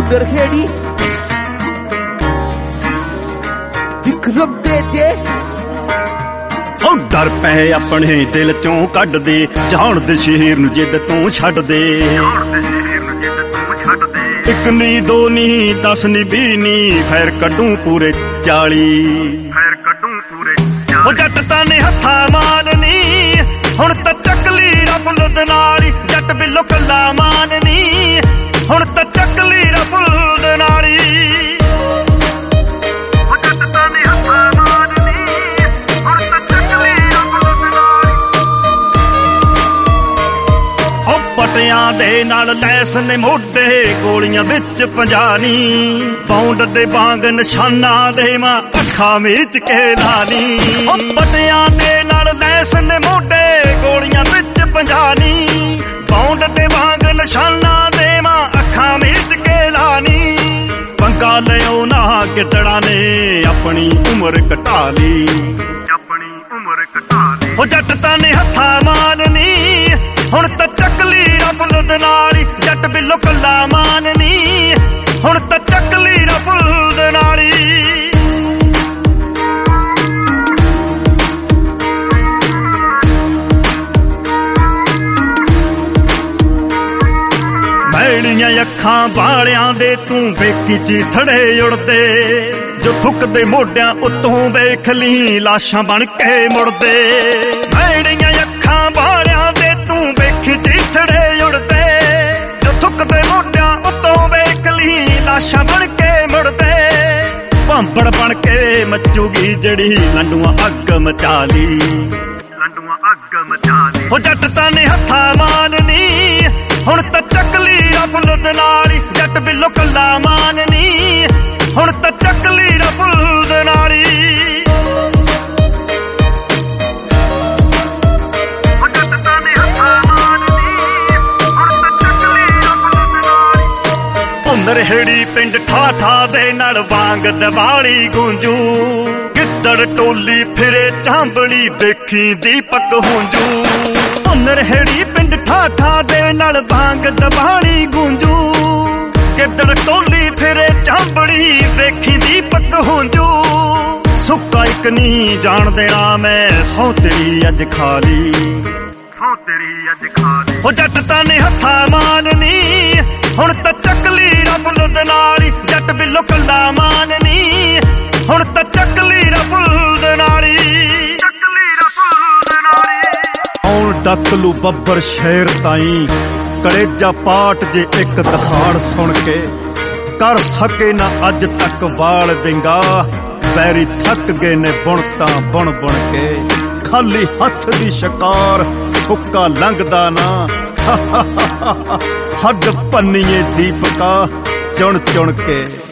ਪੁੱਲਰ ਖੇੜੀ ਵਿਕਰਮ ਦੇ ਜੇ ਉਹ ਡਰ ਪੈ ਆਪਣੇ ਦਿਲ ਚੋਂ ਕੱਢ ਦੇ, ਜਾਣ ਦੇ ਸ਼ਹਿਰ ਨੂੰ ਜਿੱਦ ਤੂੰ ਛੱਡ ਦੇ। ਇੱਕ ਨੀ ਦੋ ਨੀ 10 ਨੀ 20 ਨੀ ਫੇਰ ਕੱਢੂ ਪੂਰੇ 40। ਉਹ ਜੱਟ ਤਾਂ ਨੇ ਹੱਥਾਂ ਮਾਨਨੀ, ਹੁਣ ਤਾਂ ਚੱਕ ਲਈ ਰੱਬ ਲੁੱਦ ਨਾਲੀ। ਜੱਟ ਬਿੱਲੋ ਕੱਲਾ ਮਾਨਨੀ, ਹੁਣ ਤਾਂ ਚੱਕ ਲਈ ਰੱਬ ਲੁੱਦ ਨਾਲੀ। ਉਹ ਜੱਟ ਤਾਂ ਨੇ ਹੱਥਾਂ ਮਾਨਨੀ, ਹੁਣ ਤਾਂ ਚੱਕ ਲਈ ਰੱਬ ਲੁੱਦ ਨਾਲੀ। ਉਹ ਪਟਿਆਂ ਦੇ ਨਾਲ ਲੈਸ ਨੇ ਮੋਢੇ, ਗੋਲੀਆਂ ਵਿੱਚ 50 ਨੀ। ਪੌਂਡ ਦੇ ਵਾਂਗ ਨਿਸ਼ਾਨਾ ਦੇ ਮਾਂ ਅੱਖਾਂ ਵਿੱਚ ਕੇ ਲਾਨੀ। ਉਹ ਪਟਿਆਂ ਦੇ ਨਾਲ ਲੈਸ ਨੇ ਮੋਢੇ, ਗੋਲੀਆਂ ਵਿੱਚ 50 ਨੀ। ਪੌਂਡ ਦੇ ਵਾਂਗ ਨਿਸ਼ਾਨਾ ਦੇ ਮਾਂ ਅੱਖਾਂ ਵਿੱਚ ਕੇ ਲਾਨੀ। ਪੰਗਾ ਲਿਓ ਨਾ ਗਿੱਦੜਾਂ ਨੇ ਆਪਣੀ ਉਮਰ ਘਟਾ ਲਈ। ਉਹ ਜੱਟ ਤਾਂ ਨੇ ਹੱਥਾਂ ਮਾਨਨੀ, ਹੁਣ ਤਾਂ ਚੱਕ ਲਈ ਰੱਬ ਲੁੱਦ ਨਾਲੀ। ਜੱਟ ਬਿੱਲੋ ਕੱਲਾ ਮਾਨਨੀ, ਹੁਣ ਤਾਂ ਚੱਕ ਲਈ ਰੱਬ ਲੁੱਦ ਨਾਲੀ। ਮੈਲੀਆਂ ਅੱਖਾਂ ਵਾਲਿਆਂ ਦੇ ਤੂੰ ਵੇਖੀ ਚੀਥੜੇ ਉੜਦੇ। ਜੋ ਥੁੱਕਦੇ ਮੋਢਿਆਂ ਉੱਤੋਂ ਵੇਖ ਲਈ ਲਾਸ਼ਾਂ ਬਣ ਕੇ ਮੁੜਦੇ। ਮੈਲੀਆਂ ਅੱਖਾਂ ਵਾਲਿਆਂ ਦੇ ਤੂੰ ਵੇਖੀ ਚੀਥੜੇ ਉੜਦੇ। ਜੋ ਥੁੱਕਦੇ ਮੋਢਿਆਂ ਉੱਤੋਂ ਵੇਖ ਲਈ ਲਾਸ਼ਾਂ ਬਣ ਕੇ ਮੁੜਦੇ। ਭਾਂਬੜ ਬਣ ਕੇ ਮੱਚੂਗੀ ਜਿਹੜੀ ਲੰਡੂਆਂ ਅੱਗ ਮਚਾ ਲਈ। ਉਹ ਜੱਟ ਤਾਂ ਨੇ ਹੱਥਾਂ ਮਾਨਨੀ, ਹੁਣ ਤਾਂ ਚੱਕ ਲਈ ਰੱਬ ਲੁੱਦ ਨਾਲੀ। ਜੱਟ ਬਿੱਲੋ ਕੱਲਾ ਮਾਨਨੀ, ਹੁਣ ਤਾਂ ਚੱਕ ਲਈ ਰੱਬ ਲੁੱਦ ਨਾਲੀ। ਉਹ ਜੱਟ ਤਾਂ ਨੇ ਹੱਥਾਂ ਮਾਨਨੀ, ਹੁਣ ਤਾਂ ਚੱਕ ਲਈ ਰੱਬ ਲੁੱਦ ਨਾਲੀ। ਭੁੰਦਰ ਹੇੜੀ ਪਿੰਡ ਠਾਠਾ ਦੇ ਨਾਲ ਵਾਂਗ ਦਿਵਾਲੀ ਗੂੰਜੂ। ਗਿੱਦੜ ਟੋਲੀ ਫਿਰੇ ਚਾਂਬਲੀ ਦੇਖੀ ਦੀਪਕ ਹੁੰਜੂ। ਭੁੰਦਰ ਹੇੜੀ ਪਿੰਡ ਠਾਠਾ ਦੇ ਨਾਲ ਵਾਂਗ ਦਿਵਾਲੀ ਗੂੰਜੂ। ਗਿੱਦੜ ਟੋਲੀ ਫਿਰੇ ਚਾਂਬਲੀ ਦੇਖੀ ਦੀਪਕ ਹੁੰਜੂ। ਸੁੱਕਾ ਇੱਕ ਨੀ ਜਾਣ ਦੇਣਾ ਮੈਂ, ਸਹੁੰ ਤੇਰੀ ਅੱਜ ਖਾ ਲਈ। ਉਹ ਜੱਟ ਤਾਂ ਨੇ ਹੱਥਾਂ ਮਾਨਨੀ, ਹੁਣ ਤਾਂ ਚੱਕ ਲਈ ਰੱਬ ਲੁੱਦ ਨਾਲੀ। ਜੱਟ ਬਿੱਲੋ ਕੱਲਾ ਮਾਨਨੀ, ਹੁਣ ਤਾਂ ਚੱਕ ਲਈ ਰੱਬ ਲੁੱਦ ਨਾਲੀ। ਆਉਣ ਡੱਕ ਲੂ ਬੱਬਰ ਸ਼ੇਰ ਤਾਈਂ, ਕਲੇਜਾ ਪਾਟ ਜੇ ਇੱਕ ਦਹਾੜ ਸੁਣ ਕੇ। ਕਰ ਸਕੇ ਨਾ ਅੱਜ ਤੱਕ ਵਾਲ ਵਿੰਗਾ, ਪੈਰੀ ਥੱਕ ਗਏ ਨੇ ਬੁਣ ਤਾਂ ਬੁਣ ਬੁਣ ਕੇ। ਖਾਲੀ ਹੱਥ ਦੀ ਸ਼ਿਕਾਰ ਸੁੱਕਾ ਲੰਘਦਾ ਨਾ, ਹੱਡ ਪੰਨੀਏ ਦੀਪਕਾ ਚੁਣ ਚੁਣ ਕੇ।